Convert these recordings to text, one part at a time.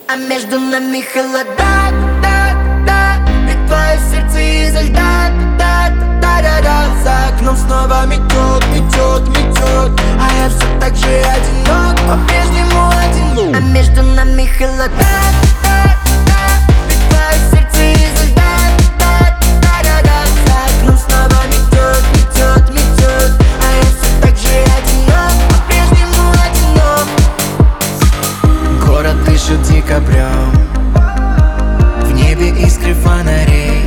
А между нами холода, да, да. Ведь твое сердце изо льда, да, да, да, да. За окном снова метет, метет, метет. А я все так же одинок, по-прежнему одинок. А между нами холода, да, да. Ведь твое сердце изо льда, да, да, да, да. За окном снова метет, метет, метет. А я все так же одинок, по-прежнему одинок. Город дышит декабрем, в небе искры фонарей.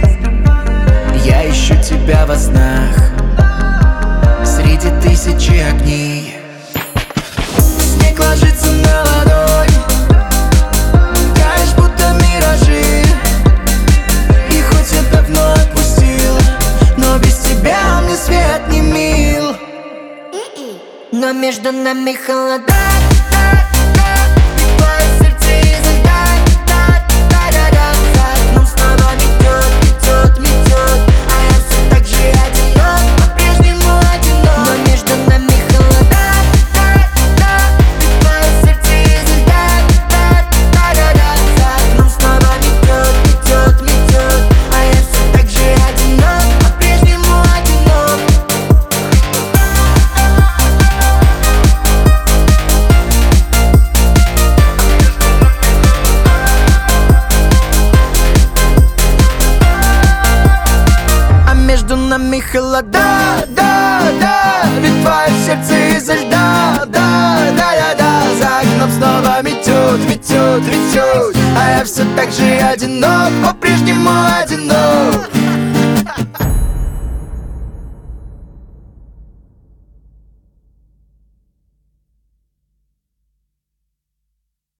Я ищу тебя во снах, среди тысячи огней. Снег ложится на ладонь, таешь будто миражи. И хоть я давно отпустил, но без тебя мне свет не мил. Но между нами холода, да, да. Ведь твое сердце изо льда, да, да, да, да. За окном снова метет, метет, метет. А я все так же одинок, по-прежнему одинок. Но между нами холода, да, да. Ведь твое сердце изо льда, да, да, да, да. За окном снова метет, метет, метет. А я все так же одинок, по-прежнему одинок. А между нами холода, да, да. Ведь твое сердце изо льда, да, да, да, да. За окном снова метет, метет, метет. А я все так же одинок, по-прежнему одинок.